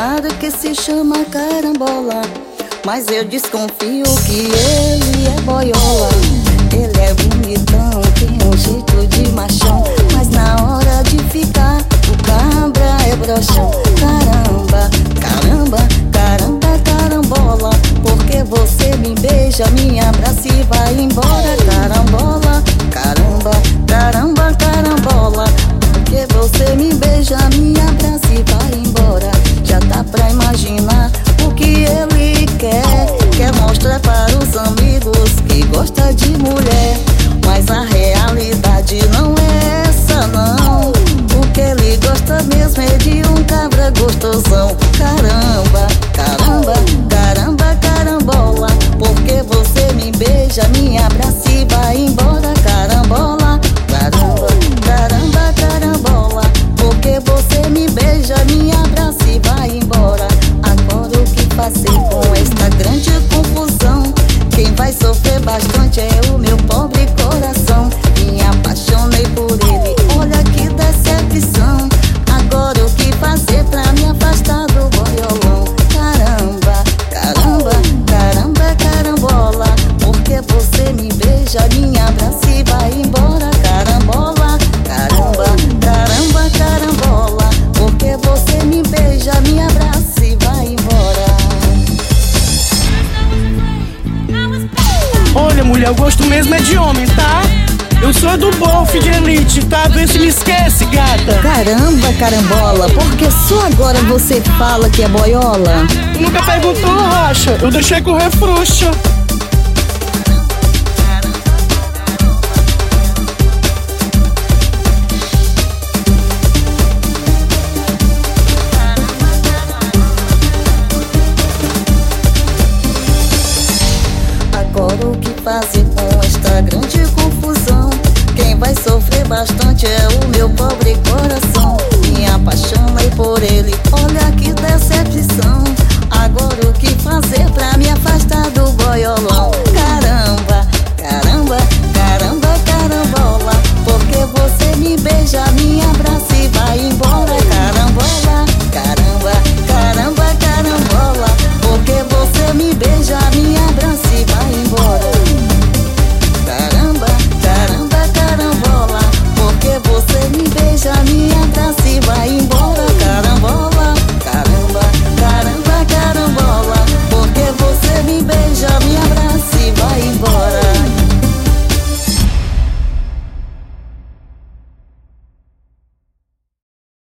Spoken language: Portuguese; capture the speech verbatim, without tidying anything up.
namorado que se chama Carambola, mas eu desconfio que ele é boiola. Ele é bonitão, tem um jeito de machão, mas na hora de ficar o cabra é broxão. Caramba, caramba, caramba, carambola, porque você me beija, me abraça e vai embora. Carambola, caramba, caramba, carambola, porque você me beija, me abraça e vai embora. Já dá pra imaginar o que ele quer. Quer mostrar para os amigos que gosta de mulher, mas a realidade não é essa não. O que ele gosta mesmo é de um cabra gostosão. Caramba, caramba, caramba, carambola, porque você me beija, me abraça e vai embora. Carambola, caramba, caramba, carambola, porque você me beija, me abraça e vai embora. Agora o que fazer com esta grande confusão? Quem vai sofrer bastante é o meu pobre coração. Me apaixonei por ele, olha que decepção. Agora o que fazer pra me afastar do boiolão? Caramba, caramba, caramba, carambola, porque você me beija, me abraça e vai embora. Carambola, caramba, caramba, carambola, porque você me beija, me abraça e vai embora. Olha, mulher, eu gosto mesmo é de homem, tá? Eu sou do Bofe de Elite, tá? Vê se me esquece, gata. Caramba, carambola, porque só agora você fala que é boiola? Tu nunca perguntou, Rocha? Eu deixei correr frouxa. Agora o que fazer com esta grande confusão? Quem vai sofrer bastante é o meu pobre coração. Me apaixonei por ele, olha que decepção. Agora o que fazer pra me afastar do boiolão?